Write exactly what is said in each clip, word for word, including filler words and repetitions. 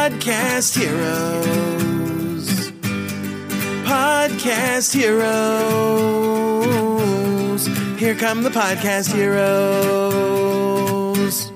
Podcast Heroes. Podcast Heroes. Here come the Podcast Heroes.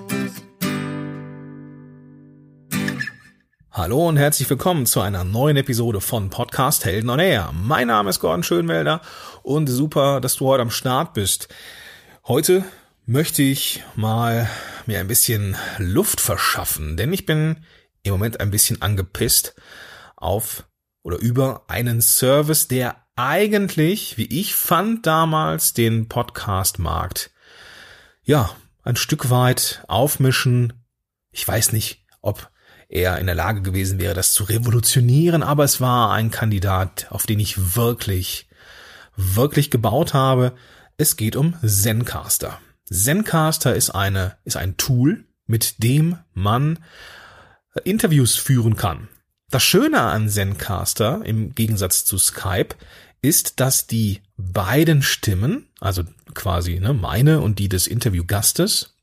Hallo und herzlich willkommen zu einer neuen Episode von Podcast Helden on Air. Mein Name ist Gordon Schönwelder und super, dass du heute am Start bist. Heute möchte ich mal mir ein bisschen Luft verschaffen, denn ich bin im Moment ein bisschen angepisst auf oder über einen Service, der eigentlich, wie ich fand, damals den Podcast-Markt, ja, ein Stück weit aufmischen. Ich weiß nicht, ob er in der Lage gewesen wäre, das zu revolutionieren, aber es war ein Kandidat, auf den ich wirklich, wirklich gebaut habe. Es geht um Zencastr. Zencastr ist eine, ist ein Tool, mit dem man Interviews führen kann. Das Schöne an Zencastr, im Gegensatz zu Skype, ist, dass die beiden Stimmen, also quasi ne, meine und die des Interviewgastes,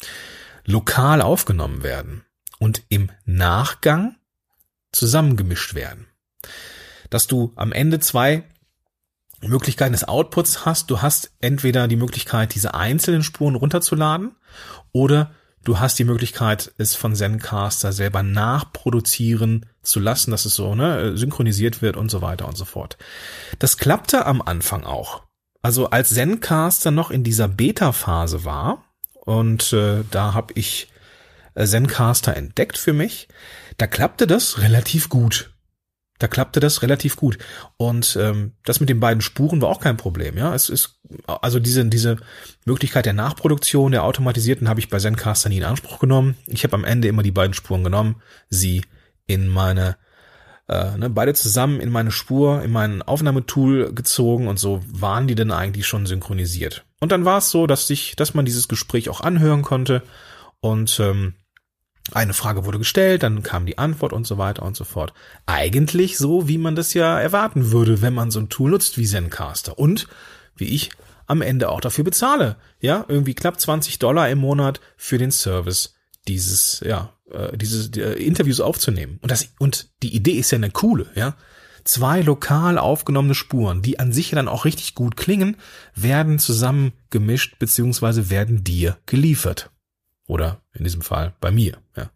lokal aufgenommen werden und im Nachgang zusammengemischt werden. Dass du am Ende zwei Möglichkeiten des Outputs hast. Du hast entweder die Möglichkeit, diese einzelnen Spuren runterzuladen, oder du hast die Möglichkeit, es von Zencastr selber nachproduzieren zu lassen, dass es so ne, synchronisiert wird und so weiter und so fort. Das klappte am Anfang auch. Also als Zencastr noch in dieser Beta-Phase war, und äh, da habe ich äh, Zencastr entdeckt für mich, da klappte das relativ gut. Da klappte das relativ gut. Und ähm, das mit den beiden Spuren war auch kein Problem. Ja, es ist also diese diese Möglichkeit der Nachproduktion, der automatisierten, habe ich bei Zencastr nie in Anspruch genommen. Ich habe am Ende immer die beiden Spuren genommen, sie in meine äh, ne, beide zusammen in meine Spur, in mein Aufnahmetool gezogen, und so waren die dann eigentlich schon synchronisiert. Und dann war es so, dass sich, dass man dieses Gespräch auch anhören konnte, und ähm, eine Frage wurde gestellt, dann kam die Antwort und so weiter und so fort. Eigentlich so, wie man das ja erwarten würde, wenn man so ein Tool nutzt wie Zencastr. Und wie ich am Ende auch dafür bezahle. Ja, irgendwie knapp zwanzig Dollar im Monat für den Service, dieses, ja, äh, diese die, äh, Interviews aufzunehmen. Und das, und die Idee ist ja eine coole, ja. Zwei lokal aufgenommene Spuren, die an sich dann auch richtig gut klingen, werden zusammen gemischt beziehungsweise werden dir geliefert. Oder in diesem Fall bei mir, ja.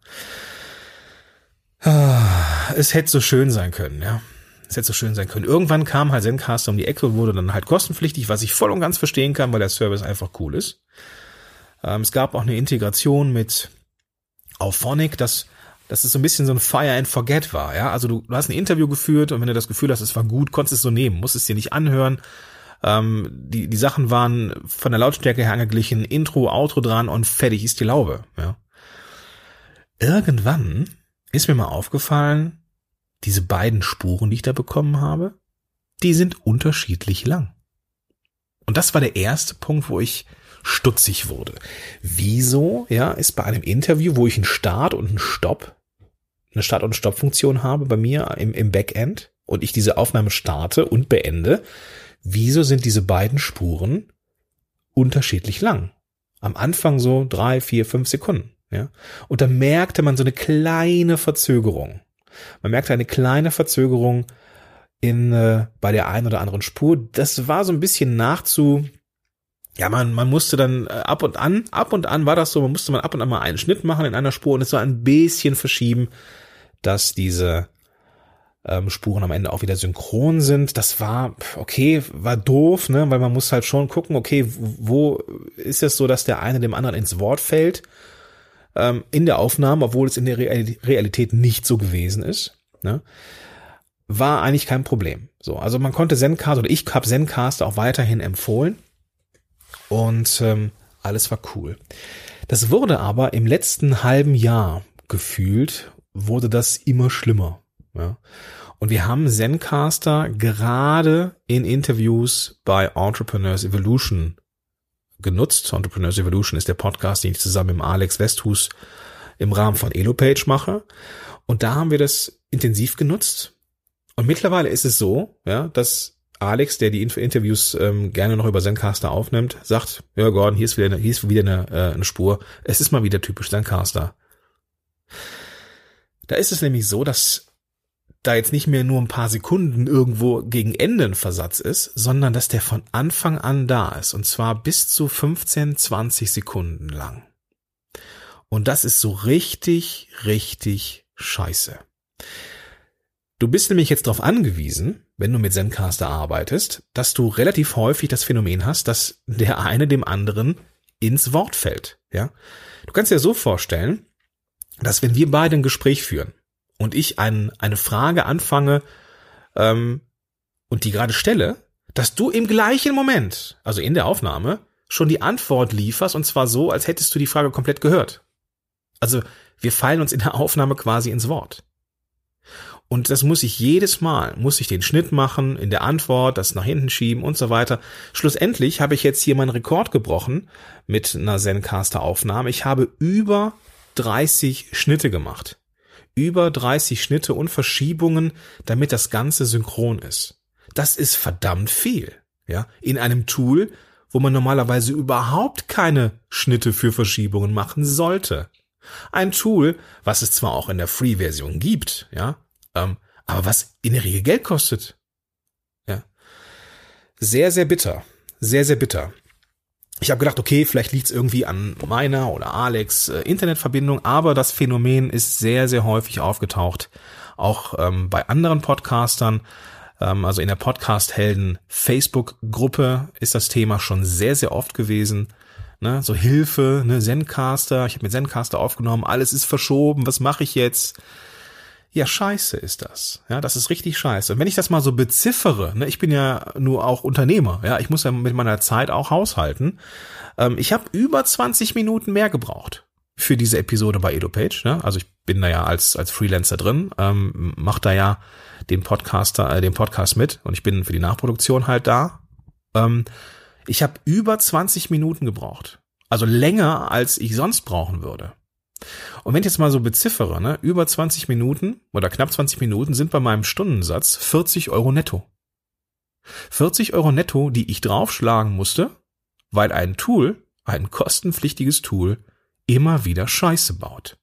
Es hätte so schön sein können, ja. Es hätte so schön sein können. Irgendwann kam halt Zencastr um die Ecke und wurde dann halt kostenpflichtig, was ich voll und ganz verstehen kann, weil der Service einfach cool ist. Ähm, es gab auch eine Integration mit Auphonic, dass dass es so ein bisschen so ein Fire and Forget war, ja. Also du, du hast ein Interview geführt, und wenn du das Gefühl hast, es war gut, konntest es so nehmen, musst es dir nicht anhören. Ähm, die, die Sachen waren von der Lautstärke her angeglichen, Intro, Outro dran und fertig ist die Laube, ja. Irgendwann ist mir mal aufgefallen, diese beiden Spuren, die ich da bekommen habe, die sind unterschiedlich lang. Und das war der erste Punkt, wo ich stutzig wurde. Wieso, ja, ist bei einem Interview, wo ich einen Start und einen Stopp, eine Start- und Stopp-Funktion habe bei mir im, im Backend, und ich diese Aufnahme starte und beende, wieso sind diese beiden Spuren unterschiedlich lang? Am Anfang so drei, vier, fünf Sekunden, ja. Und da merkte man so eine kleine Verzögerung. Man merkte eine kleine Verzögerung in äh, bei der einen oder anderen Spur. Das war so ein bisschen nachzu. Ja, man man musste dann äh, ab und an, ab und an war das so, man musste man ab und an mal einen Schnitt machen in einer Spur und es war ein bisschen verschieben, dass diese Ähm, Spuren am Ende auch wieder synchron sind. Das war, okay, war doof, ne, weil man muss halt schon gucken, okay, wo ist es so, dass der eine dem anderen ins Wort fällt, ähm, in der Aufnahme, obwohl es in der Realität nicht so gewesen ist, ne, war eigentlich kein Problem. So, also man konnte Zencastr, oder ich habe Zencastr auch weiterhin empfohlen, und ähm, alles war cool. Das wurde aber im letzten halben Jahr gefühlt, wurde das immer schlimmer. Ja. Und wir haben Zencastr gerade in Interviews bei Entrepreneurs Evolution genutzt. Entrepreneurs Evolution ist der Podcast, den ich zusammen mit Alex Westhus im Rahmen von Elopage mache. Und da haben wir das intensiv genutzt. Und mittlerweile ist es so, ja, dass Alex, der die Interviews ähm, gerne noch über Zencastr aufnimmt, sagt, ja Gordon, hier ist wieder eine, hier ist wieder eine, äh, eine Spur. Es ist mal wieder typisch Zencastr. Da ist es nämlich so, dass da jetzt nicht mehr nur ein paar Sekunden irgendwo gegen Ende ein Versatz ist, sondern dass der von Anfang an da ist. Und zwar bis zu fünfzehn, zwanzig Sekunden lang. Und das ist so richtig, richtig scheiße. Du bist nämlich jetzt darauf angewiesen, wenn du mit Zencastr arbeitest, dass du relativ häufig das Phänomen hast, dass der eine dem anderen ins Wort fällt. Ja? Du kannst dir so vorstellen, dass wenn wir beide ein Gespräch führen und ich ein, eine Frage anfange ähm, und die gerade stelle, dass du im gleichen Moment, also in der Aufnahme, schon die Antwort lieferst und zwar so, als hättest du die Frage komplett gehört. Also wir fallen uns in der Aufnahme quasi ins Wort. Und das muss ich jedes Mal, muss ich den Schnitt machen, in der Antwort, das nach hinten schieben und so weiter. Schlussendlich habe ich jetzt hier meinen Rekord gebrochen mit einer Zencastr-Aufnahme. Ich habe über dreißig Schnitte gemacht. Über dreißig Schnitte und Verschiebungen, damit das Ganze synchron ist. Das ist verdammt viel, ja, in einem Tool, wo man normalerweise überhaupt keine Schnitte für Verschiebungen machen sollte. Ein Tool, was es zwar auch in der Free-Version gibt, ja, ähm, aber was in der Regel Geld kostet. Ja. Sehr, sehr bitter. Sehr, sehr bitter. Ich habe gedacht, okay, vielleicht liegt es irgendwie an meiner oder Alex äh, Internetverbindung, aber das Phänomen ist sehr, sehr häufig aufgetaucht. Auch ähm, bei anderen Podcastern, ähm, also in der Podcast-Helden Facebook-Gruppe ist das Thema schon sehr, sehr oft gewesen. Ne, so Hilfe, ne, Zencastr, ich habe mit Zencastr aufgenommen, alles ist verschoben, was mache ich jetzt? Ja, scheiße ist das. Ja, das ist richtig scheiße. Und wenn ich das mal so beziffere, ne, ich bin ja nur auch Unternehmer, ja, ich muss ja mit meiner Zeit auch haushalten. Ähm, ich habe über zwanzig Minuten mehr gebraucht für diese Episode bei EduPage. Ne? Also ich bin da ja als als Freelancer drin, ähm, mache da ja den Podcaster, äh, den Podcast mit und ich bin für die Nachproduktion halt da. Ähm, ich habe über zwanzig Minuten gebraucht. Also länger, als ich sonst brauchen würde. Und wenn ich jetzt mal so beziffere, ne, über zwanzig Minuten oder knapp zwanzig Minuten sind bei meinem Stundensatz vierzig Euro netto. vierzig Euro netto, die ich draufschlagen musste, weil ein Tool, ein kostenpflichtiges Tool, immer wieder Scheiße baut.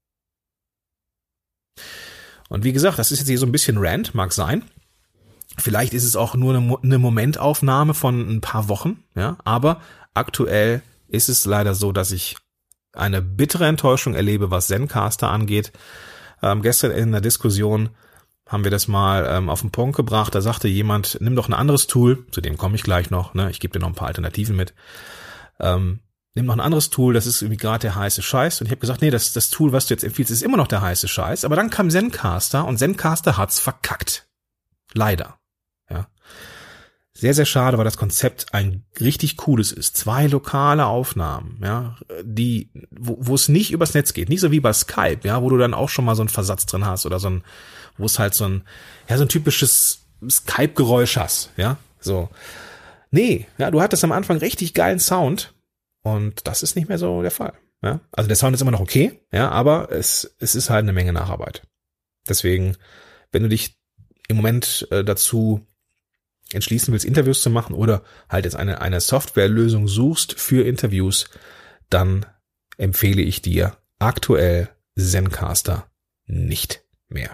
Und wie gesagt, das ist jetzt hier so ein bisschen Rant, mag sein. Vielleicht ist es auch nur eine, eine Momentaufnahme von ein paar Wochen, ja, aber aktuell ist es leider so, dass ich eine bittere Enttäuschung erlebe, was Zencastr angeht. Ähm, gestern in der Diskussion haben wir das mal ähm, auf den Punkt gebracht. Da sagte jemand, nimm doch ein anderes Tool, zu dem komme ich gleich noch, ne? Ich gebe dir noch ein paar Alternativen mit. Ähm, nimm noch ein anderes Tool, das ist irgendwie gerade der heiße Scheiß. Und ich habe gesagt, nee, das, das Tool, was du jetzt empfiehlst, ist immer noch der heiße Scheiß. Aber dann kam Zencastr und Zencastr hat's verkackt. Leider. Ja. Sehr, sehr schade, weil das Konzept ein richtig cooles ist. Zwei lokale Aufnahmen, ja, die, wo, wo es nicht übers Netz geht. Nicht so wie bei Skype, ja, wo du dann auch schon mal so einen Versatz drin hast oder so ein, wo es halt so ein, ja, so ein typisches Skype-Geräusch hast, ja, so. Nee, ja, du hattest am Anfang richtig geilen Sound und das ist nicht mehr so der Fall, ja. Also der Sound ist immer noch okay, ja, aber es, es ist halt eine Menge Nacharbeit. Deswegen, wenn du dich im Moment äh, dazu entschließen willst, Interviews zu machen oder halt jetzt eine, eine Softwarelösung suchst für Interviews, dann empfehle ich dir aktuell Zencastr nicht mehr.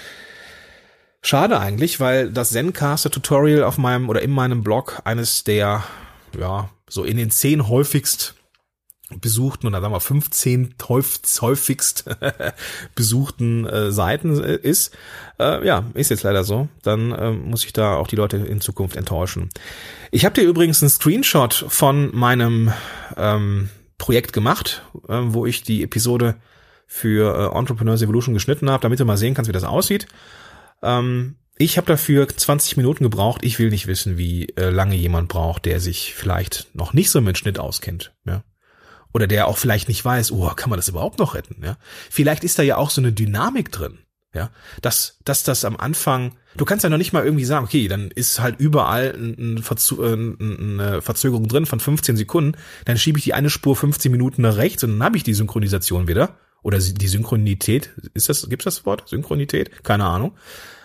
Schade eigentlich, weil das Zencastr-Tutorial auf meinem oder in meinem Blog eines der, ja, so in den zehn häufigst besuchten oder sagen wir fünfzehn häufigst besuchten äh, Seiten ist. Äh, ja, ist jetzt leider so. Dann äh, muss ich da auch die Leute in Zukunft enttäuschen. Ich habe dir übrigens einen Screenshot von meinem ähm, Projekt gemacht, äh, wo ich die Episode für äh, Entrepreneurs Evolution geschnitten habe, damit du mal sehen kannst, wie das aussieht. Ähm, ich habe dafür zwanzig Minuten gebraucht. Ich will nicht wissen, wie äh, lange jemand braucht, der sich vielleicht noch nicht so mit Schnitt auskennt. Ja. Oder der auch vielleicht nicht weiß, oh, kann man das überhaupt noch retten, ja? Vielleicht ist da ja auch so eine Dynamik drin, ja? Dass, dass das am Anfang, du kannst ja noch nicht mal irgendwie sagen, okay, dann ist halt überall ein, ein Verzu- eine Verzögerung drin von fünfzehn Sekunden, dann schiebe ich die eine Spur fünfzehn Minuten nach rechts und dann habe ich die Synchronisation wieder. Oder die Synchronität, ist das, gibt's das Wort? Synchronität? Keine Ahnung.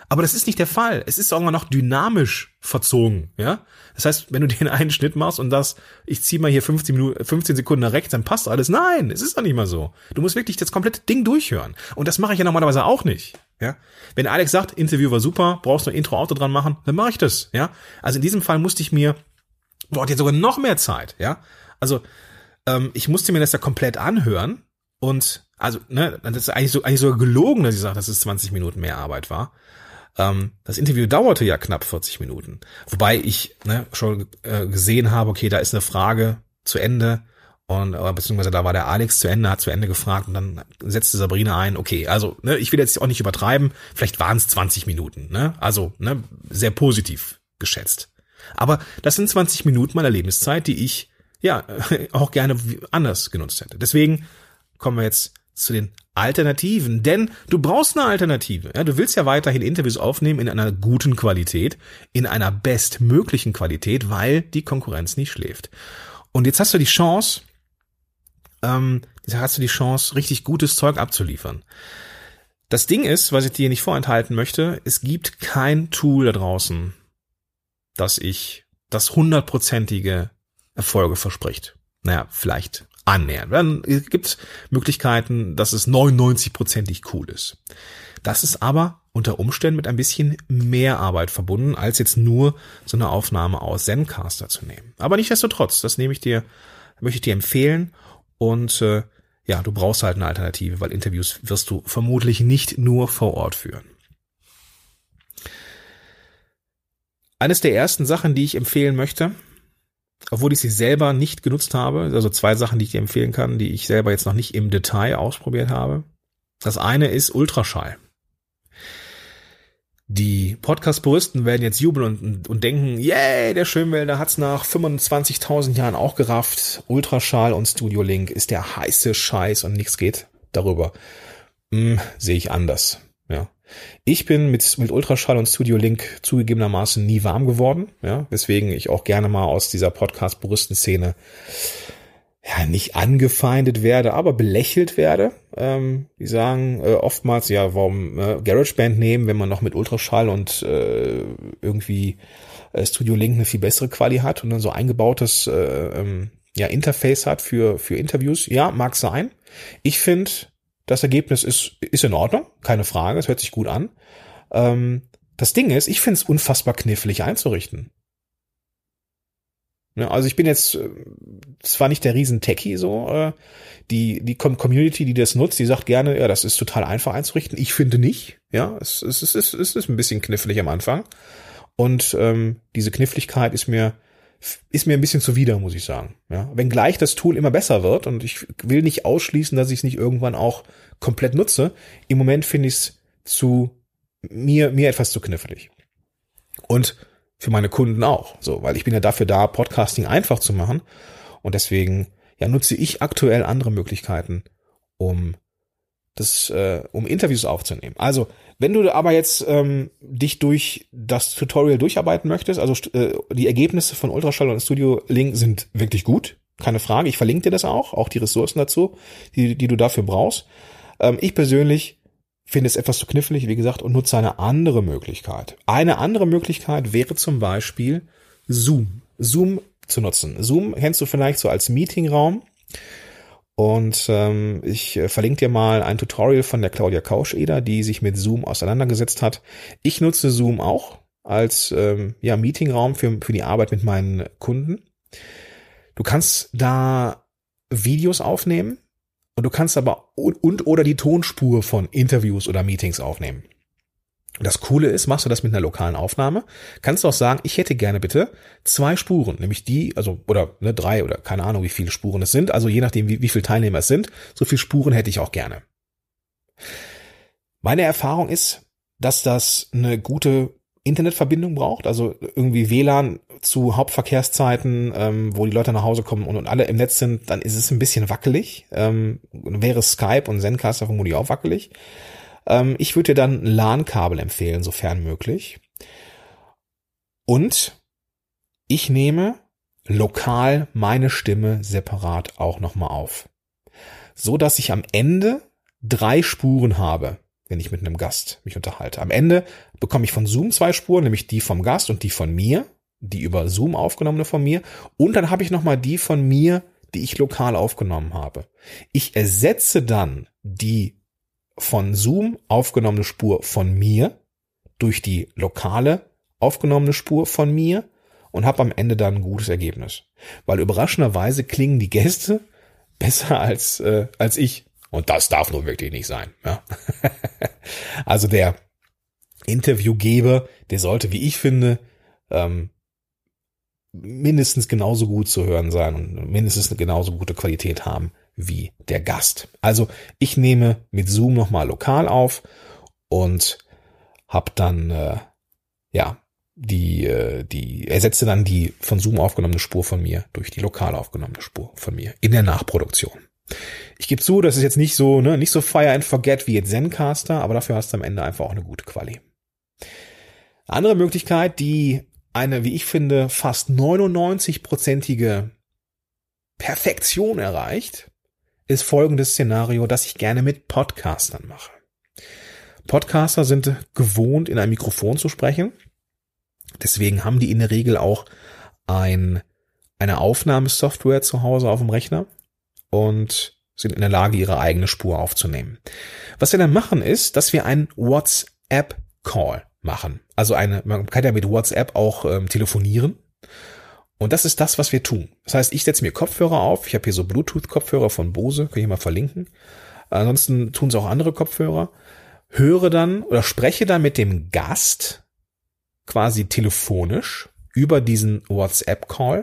Aber das ist nicht der Fall. Es ist sogar noch dynamisch verzogen, ja. Das heißt, wenn du den einen Schnitt machst und das, ich ziehe mal hier fünfzehn Minuten, fünfzehn Sekunden nach rechts, dann passt alles. Nein, es ist doch nicht mal so. Du musst wirklich das komplette Ding durchhören. Und das mache ich ja normalerweise auch nicht, ja. Wenn Alex sagt, Interview war super, brauchst du ein Intro-Auto dran machen, dann mache ich das, ja. Also in diesem Fall musste ich mir, braucht jetzt sogar noch mehr Zeit, ja. Also, ähm, ich musste mir das ja komplett anhören und, also, ne, das ist eigentlich so, eigentlich sogar gelogen, dass ich sage, dass es zwanzig Minuten mehr Arbeit war. Ähm, das Interview dauerte ja knapp vierzig Minuten. Wobei ich ne, schon äh, gesehen habe, okay, da ist eine Frage zu Ende und äh, beziehungsweise da war der Alex zu Ende, hat zu Ende gefragt und dann setzte Sabrina ein, okay, also ne, ich will jetzt auch nicht übertreiben, vielleicht waren es zwanzig Minuten, ne? Also ne, sehr positiv geschätzt. Aber das sind zwanzig Minuten meiner Lebenszeit, die ich ja auch gerne anders genutzt hätte. Deswegen kommen wir jetzt zu den Alternativen, denn du brauchst eine Alternative. Ja, du willst ja weiterhin Interviews aufnehmen in einer guten Qualität, in einer bestmöglichen Qualität, weil die Konkurrenz nicht schläft. Und jetzt hast du die Chance, ähm, jetzt hast du die Chance, richtig gutes Zeug abzuliefern. Das Ding ist, was ich dir nicht vorenthalten möchte, es gibt kein Tool da draußen, das ich das hundertprozentige Erfolge verspricht. Naja, vielleicht annähern. Dann gibt es Möglichkeiten, dass es neunundneunzig-prozentig cool ist. Das ist aber unter Umständen mit ein bisschen mehr Arbeit verbunden, als jetzt nur so eine Aufnahme aus Zencastr zu nehmen. Aber nichtsdestotrotz, das nehme ich dir, möchte ich dir empfehlen und äh, ja, du brauchst halt eine Alternative, weil Interviews wirst du vermutlich nicht nur vor Ort führen. Eines der ersten Sachen, die ich empfehlen möchte, obwohl ich sie selber nicht genutzt habe, also zwei Sachen, die ich dir empfehlen kann, die ich selber jetzt noch nicht im Detail ausprobiert habe. Das eine ist Ultraschall. Die Podcast-Puristen werden jetzt jubeln und, und denken, yay, der Schönwälder hat's nach fünfundzwanzigtausend Jahren auch gerafft. Ultraschall und Studio Link ist der heiße Scheiß und nichts geht darüber. Hm, sehe ich anders, ja. Ich bin mit, mit Ultraschall und Studio Link zugegebenermaßen nie warm geworden, ja, weswegen ich auch gerne mal aus dieser Podcast-Puristen-Szene ja nicht angefeindet werde, aber belächelt werde. Ähm, die sagen äh, oftmals, ja, warum äh, GarageBand nehmen, wenn man noch mit Ultraschall und äh, irgendwie äh, Studio Link eine viel bessere Quali hat und dann so eingebautes äh, ähm, ja Interface hat für für Interviews. Ja, mag sein. Ich finde, das Ergebnis ist ist in Ordnung, keine Frage, es hört sich gut an. Ähm, das Ding ist, ich finde es unfassbar knifflig einzurichten. Ja, also ich bin jetzt äh, zwar nicht der Riesen-Techie so, äh, die die Community, die das nutzt, die sagt gerne, ja, das ist total einfach einzurichten. Ich finde nicht, ja, es, es, es, es, es ist ein bisschen knifflig am Anfang und ähm, diese Kniffligkeit ist mir ist mir ein bisschen zuwider, muss ich sagen. Ja, wenngleich das Tool immer besser wird und ich will nicht ausschließen, dass ich es nicht irgendwann auch komplett nutze. Im Moment finde ich es zu mir mir etwas zu knifflig. Und für meine Kunden auch, so, weil ich bin ja dafür da, Podcasting einfach zu machen und deswegen ja nutze ich aktuell andere Möglichkeiten, um das, äh, um Interviews aufzunehmen. Also, wenn du aber jetzt ähm, dich durch das Tutorial durcharbeiten möchtest, also äh, die Ergebnisse von Ultraschall und Studio Link sind wirklich gut, keine Frage. Ich verlinke dir das auch, auch die Ressourcen dazu, die, die du dafür brauchst. Ähm, ich persönlich finde es etwas zu knifflig, wie gesagt, und nutze eine andere Möglichkeit. Eine andere Möglichkeit wäre zum Beispiel Zoom. Zoom zu nutzen. Zoom kennst du vielleicht so als Meetingraum. Und ähm, ich äh, verlinke dir mal ein Tutorial von der Claudia Kausch-Eder, die sich mit Zoom auseinandergesetzt hat. Ich nutze Zoom auch als ähm, ja, Meetingraum für, für die Arbeit mit meinen Kunden. Du kannst da Videos aufnehmen. Und du kannst aber und, und oder die Tonspur von Interviews oder Meetings aufnehmen. Das Coole ist, machst du das mit einer lokalen Aufnahme, kannst du auch sagen, ich hätte gerne bitte zwei Spuren, nämlich die, also oder ne, drei oder keine Ahnung, wie viele Spuren es sind, also je nachdem, wie, wie viele Teilnehmer es sind, so viele Spuren hätte ich auch gerne. Meine Erfahrung ist, dass das eine gute Internetverbindung braucht, also irgendwie W L A N zu Hauptverkehrszeiten, ähm, wo die Leute nach Hause kommen und, und alle im Netz sind, dann ist es ein bisschen wackelig. Ähm, wäre Skype und Zencastr vermutlich auch wackelig. Ähm, ich würde dir dann ein LAN-Kabel empfehlen, sofern möglich. Und ich nehme lokal meine Stimme separat auch nochmal auf. So dass ich am Ende drei Spuren habe. wenn ich mit einem Gast mich unterhalte. Am Ende bekomme ich von Zoom zwei Spuren, nämlich die vom Gast und die von mir, die über Zoom aufgenommene von mir. Und dann habe ich nochmal die von mir, die ich lokal aufgenommen habe. Ich ersetze dann die von Zoom aufgenommene Spur von mir durch die lokale aufgenommene Spur von mir und habe am Ende dann ein gutes Ergebnis. Weil überraschenderweise klingen die Gäste besser als äh, als ich. Und das darf nur wirklich nicht sein. Ja? Also der Interviewgeber, der sollte, wie ich finde, ähm, mindestens genauso gut zu hören sein und mindestens eine genauso gute Qualität haben wie der Gast. Also ich nehme mit Zoom nochmal lokal auf und habe dann äh, ja die äh, die ersetze dann die von Zoom aufgenommene Spur von mir durch die lokal aufgenommene Spur von mir in der Nachproduktion. Ich gebe zu, das ist jetzt nicht so ne nicht so Fire and Forget wie jetzt Zencastr, aber dafür hast du am Ende einfach auch eine gute Quali. Eine andere Möglichkeit, die eine, wie ich finde, fast neunundneunzig-prozentige Perfektion erreicht, ist folgendes Szenario, das ich gerne mit Podcastern mache. Podcaster sind gewohnt, in ein Mikrofon zu sprechen. Deswegen haben die in der Regel auch ein, eine Aufnahmesoftware zu Hause auf dem Rechner und sind in der Lage, ihre eigene Spur aufzunehmen. Was wir dann machen, ist, dass wir einen WhatsApp-Call machen. Also eine, man kann ja mit WhatsApp auch ähm, telefonieren. Und das ist das, was wir tun. Das heißt, ich setze mir Kopfhörer auf. Ich habe hier so Bluetooth-Kopfhörer von Bose, kann ich mal verlinken. Ansonsten tun es auch andere Kopfhörer. Höre dann oder spreche dann mit dem Gast quasi telefonisch über diesen WhatsApp-Call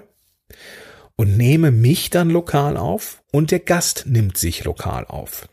und nehme mich dann lokal auf und der Gast nimmt sich lokal auf.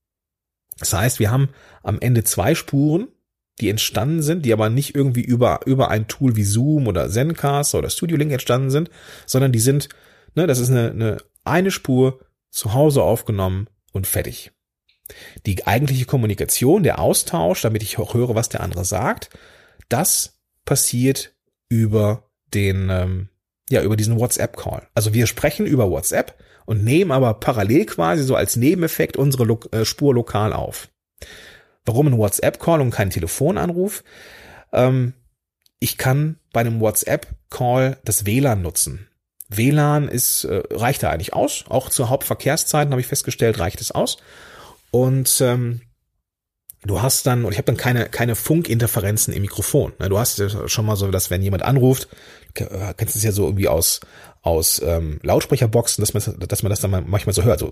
Das heißt, wir haben am Ende zwei Spuren, die entstanden sind, die aber nicht irgendwie über über ein Tool wie Zoom oder Zencastr oder Studio Link entstanden sind, sondern die sind, ne, das ist eine, eine eine Spur zu Hause aufgenommen und fertig. Die eigentliche Kommunikation, der Austausch, damit ich auch höre, was der andere sagt, das passiert über den ähm, ja über diesen WhatsApp-Call. Also wir sprechen über WhatsApp und nehmen aber parallel quasi so als Nebeneffekt unsere Lo- äh, Spur lokal auf. Warum ein WhatsApp-Call und kein Telefonanruf? Ähm, ich kann bei einem WhatsApp-Call das W L A N nutzen. W L A N ist äh, reicht da eigentlich aus. Auch zu Hauptverkehrszeiten habe ich festgestellt, reicht es aus. Und ähm, du hast dann, und ich habe dann keine keine Funkinterferenzen im Mikrofon. Du hast ja schon mal so, dass wenn jemand anruft, kennst du es ja so irgendwie aus aus ähm, Lautsprecherboxen, dass man dass man das dann manchmal so hört, so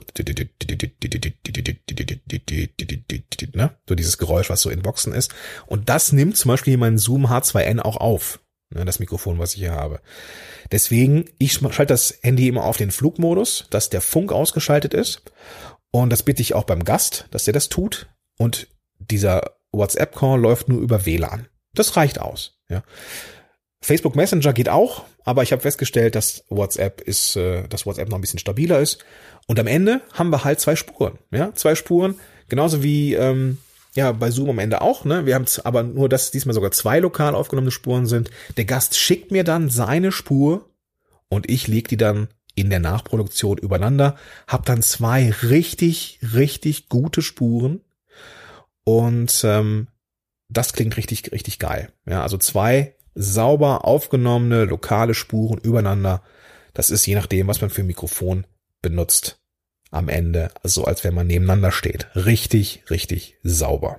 ne, so dieses Geräusch, was so in Boxen ist. Und das nimmt zum Beispiel mein Zoom H zwei N auch auf, ne, das Mikrofon, was ich hier habe. Deswegen, ich schalte das Handy immer auf den Flugmodus, dass der Funk ausgeschaltet ist. Und das bitte ich auch beim Gast, dass der das tut. Und dieser WhatsApp-Call läuft nur über W L A N. Das reicht aus. Ja. Facebook Messenger geht auch, aber ich habe festgestellt, dass WhatsApp ist, äh, dass WhatsApp noch ein bisschen stabiler ist. Und am Ende haben wir halt zwei Spuren. Ja, zwei Spuren, genauso wie ähm, ja bei Zoom am Ende auch. Ne, wir haben aber nur, dass diesmal sogar zwei lokal aufgenommene Spuren sind. Der Gast schickt mir dann seine Spur und ich lege die dann in der Nachproduktion übereinander, habe dann zwei richtig, richtig gute Spuren und ähm, das klingt richtig, richtig geil. Ja, also zwei sauber aufgenommene lokale Spuren übereinander. Das ist je nachdem, was man für ein Mikrofon benutzt, am Ende so, als wenn man nebeneinander steht. Richtig, richtig sauber.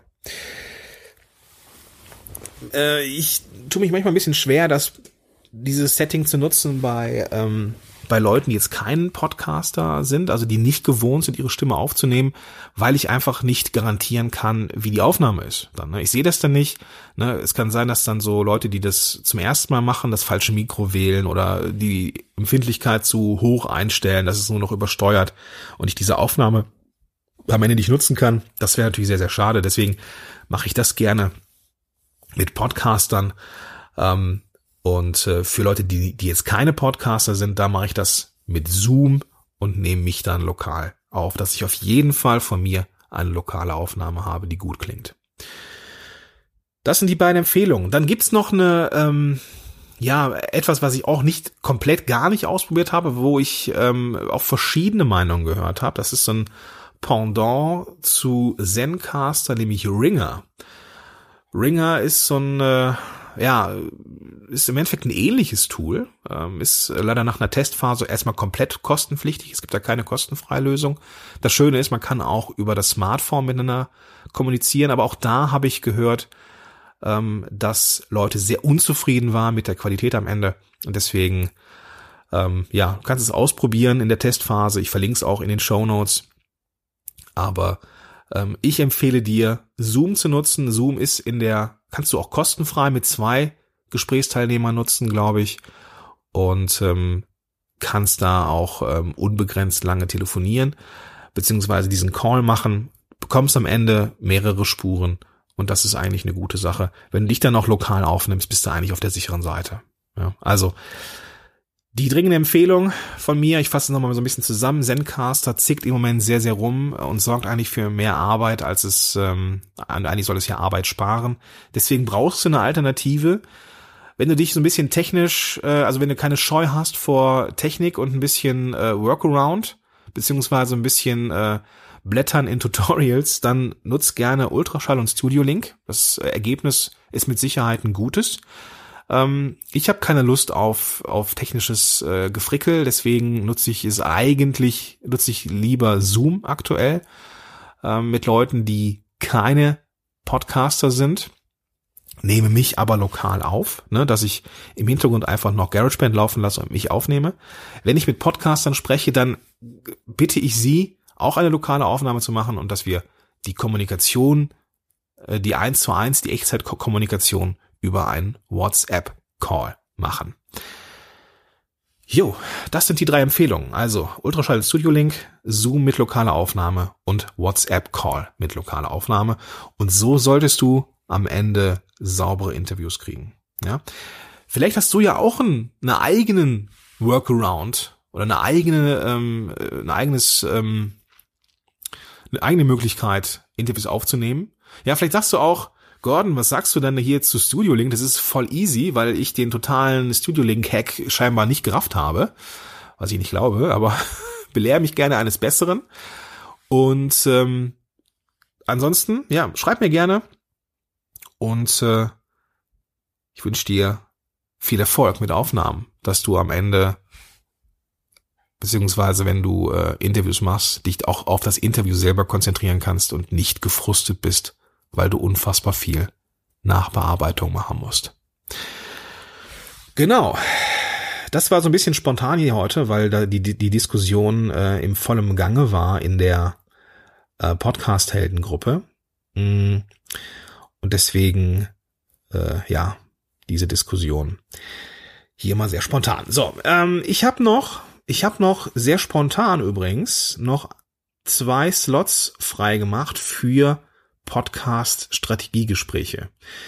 Äh, ich tue mich manchmal ein bisschen schwer, das dieses Setting zu nutzen bei ähm, bei Leuten, die jetzt kein Podcaster sind, also die nicht gewohnt sind, ihre Stimme aufzunehmen, weil ich einfach nicht garantieren kann, wie die Aufnahme ist. Dann, ne? Ich sehe das dann nicht. Ne? Es kann sein, dass dann so Leute, die das zum ersten Mal machen, das falsche Mikro wählen oder die Empfindlichkeit zu hoch einstellen, dass es nur noch übersteuert und ich diese Aufnahme am Ende nicht nutzen kann. Das wäre natürlich sehr, sehr schade. Deswegen mache ich das gerne mit Podcastern. Ähm, Und äh, für Leute, die die jetzt keine Podcaster sind, da mache ich das mit Zoom und nehme mich dann lokal auf, dass ich auf jeden Fall von mir eine lokale Aufnahme habe, die gut klingt. Das sind die beiden Empfehlungen. Dann gibt's noch eine, ähm, ja, etwas, was ich auch nicht komplett gar nicht ausprobiert habe, wo ich ähm, auch verschiedene Meinungen gehört habe. Das ist so ein Pendant zu Zencastr, nämlich Ringr. Ringr ist so ein, äh, ja, ist im Endeffekt ein ähnliches Tool, ähm, ist leider nach einer Testphase erstmal komplett kostenpflichtig. Es gibt da keine kostenfreie Lösung. Das Schöne ist, man kann auch über das Smartphone miteinander kommunizieren, aber auch da habe ich gehört, ähm, dass Leute sehr unzufrieden waren mit der Qualität am Ende und deswegen, ähm, ja, du kannst es ausprobieren in der Testphase. Ich verlinke es auch in den Shownotes, aber ähm, ich empfehle dir, Zoom zu nutzen. Zoom ist in der, kannst du auch kostenfrei mit zwei Gesprächsteilnehmern nutzen, glaube ich, und ähm, kannst da auch ähm, unbegrenzt lange telefonieren, beziehungsweise diesen Call machen, bekommst am Ende mehrere Spuren und das ist eigentlich eine gute Sache. Wenn du dich dann noch lokal aufnimmst, bist du eigentlich auf der sicheren Seite. Ja, also die dringende Empfehlung von mir, ich fasse es nochmal so ein bisschen zusammen, Zencastr zickt im Moment sehr, sehr rum und sorgt eigentlich für mehr Arbeit, als es, ähm, eigentlich soll es ja Arbeit sparen. Deswegen brauchst du eine Alternative. Wenn du dich so ein bisschen technisch, äh, also wenn du keine Scheu hast vor Technik und ein bisschen äh, Workaround, beziehungsweise ein bisschen äh, Blättern in Tutorials, dann nutz gerne Ultraschall und Studio Link. Das Ergebnis ist mit Sicherheit ein gutes. Ähm, ich habe keine Lust auf auf technisches äh, Gefrickel, deswegen nutze ich es eigentlich, nutze ich lieber Zoom aktuell ähm, mit Leuten, die keine Podcaster sind, nehme mich aber lokal auf, ne, dass ich im Hintergrund einfach noch GarageBand laufen lasse und mich aufnehme. Wenn ich mit Podcastern spreche, dann bitte ich sie, auch eine lokale Aufnahme zu machen und dass wir die Kommunikation, äh, die eins zu eins, die Echtzeitkommunikation über einen WhatsApp-Call machen. Jo, das sind die drei Empfehlungen. Also Ultraschall Studio Link, Zoom mit lokaler Aufnahme und WhatsApp-Call mit lokaler Aufnahme. Und so solltest du am Ende saubere Interviews kriegen. Ja, vielleicht hast du ja auch einen, einen eigenen Workaround oder eine eigene, ähm, ein eigenes, ähm, eine eigene Möglichkeit, Interviews aufzunehmen. Ja, vielleicht sagst du auch, Gordon, was sagst du denn hier zu Studio Link? Das ist voll easy, weil ich den totalen Studio Link Hack scheinbar nicht gerafft habe, was ich nicht glaube, aber belehre mich gerne eines Besseren. Und ähm, ansonsten, ja, schreib mir gerne und äh, ich wünsche dir viel Erfolg mit Aufnahmen, dass du am Ende, beziehungsweise wenn du äh, Interviews machst, dich auch auf das Interview selber konzentrieren kannst und nicht gefrustet bist, weil du unfassbar viel Nachbearbeitung machen musst. Genau. Das war so ein bisschen spontan hier heute, weil da die, die, die Diskussion äh, im vollen Gange war in der äh, Podcast-Heldengruppe. Mm. Und deswegen, äh, ja, diese Diskussion hier mal sehr spontan. So, ähm, ich habe noch, ich habe noch sehr spontan übrigens noch zwei Slots freigemacht für Podcast-Strategiegespräche.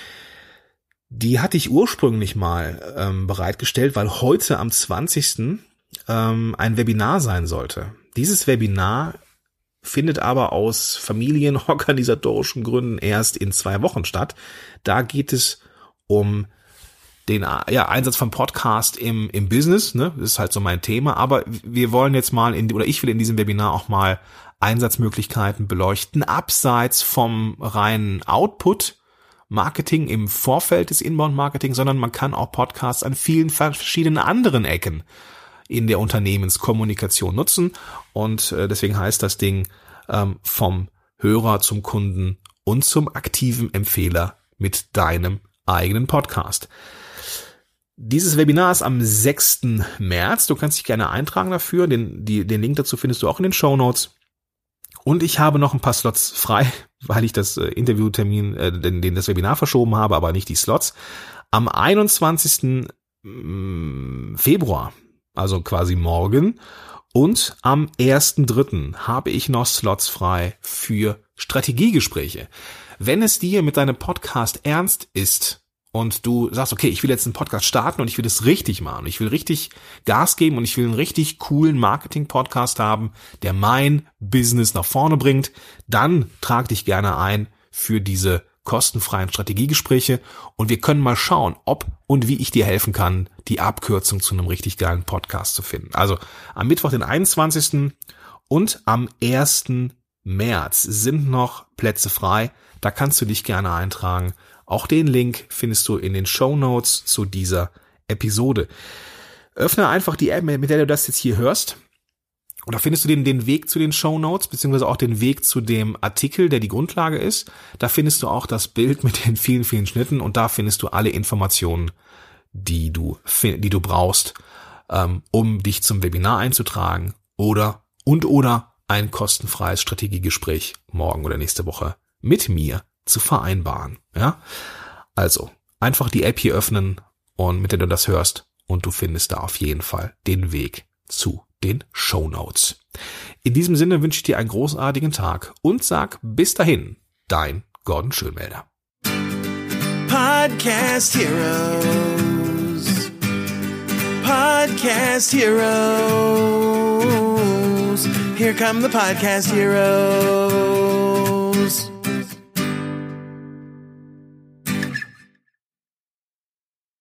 Die hatte ich ursprünglich mal ähm, bereitgestellt, weil heute am zwanzigsten Ähm, ein Webinar sein sollte. Dieses Webinar findet aber aus familienorganisatorischen Gründen erst in zwei Wochen statt. Da geht es um den ja, Einsatz von Podcast im im Business, ne? Das ist halt so mein Thema. Aber wir wollen jetzt mal in oder ich will in diesem Webinar auch mal Einsatzmöglichkeiten beleuchten, abseits vom reinen Output-Marketing im Vorfeld des Inbound-Marketing, sondern man kann auch Podcasts an vielen verschiedenen anderen Ecken in der Unternehmenskommunikation nutzen. Und äh, deswegen heißt das Ding ähm, vom Hörer zum Kunden und zum aktiven Empfehler mit deinem eigenen Podcast. Dieses Webinar ist am sechsten März. Du kannst dich gerne eintragen dafür. Den, die, den Link dazu findest du auch in den Shownotes. Und ich habe noch ein paar Slots frei, weil ich das äh, Interviewtermin, äh, den, den das Webinar verschoben habe, aber nicht die Slots. Am einundzwanzigsten Februar, also quasi morgen, und am ersten dritten habe ich noch Slots frei für Strategiegespräche. Wenn es dir mit deinem Podcast ernst ist und du sagst, okay, ich will jetzt einen Podcast starten und ich will es richtig machen, ich will richtig Gas geben und ich will einen richtig coolen Marketing-Podcast haben, der mein Business nach vorne bringt, dann trag dich gerne ein für diese kostenfreien Strategiegespräche und wir können mal schauen, ob und wie ich dir helfen kann, die Abkürzung zu einem richtig geilen Podcast zu finden. Also am Mittwoch, den einundzwanzigsten und am ersten März sind noch Plätze frei. Da kannst du dich gerne eintragen. Auch den Link findest du in den Shownotes zu dieser Episode. Öffne einfach die App, mit der du das jetzt hier hörst. Und da findest du den, den Weg zu den Shownotes, beziehungsweise auch den Weg zu dem Artikel, der die Grundlage ist. Da findest du auch das Bild mit den vielen, vielen Schnitten und da findest du alle Informationen, die du, die du brauchst, ähm, um dich zum Webinar einzutragen oder und oder ein kostenfreies Strategiegespräch morgen oder nächste Woche mit mir zu vereinbaren. Ja, also einfach die App hier öffnen und mit der du das hörst und du findest da auf jeden Fall den Weg zu den Shownotes. In diesem Sinne wünsche ich dir einen großartigen Tag und sag bis dahin, dein Gordon Schönwelder. Podcast Heroes. Podcast Heroes. Here come the Podcast Heroes.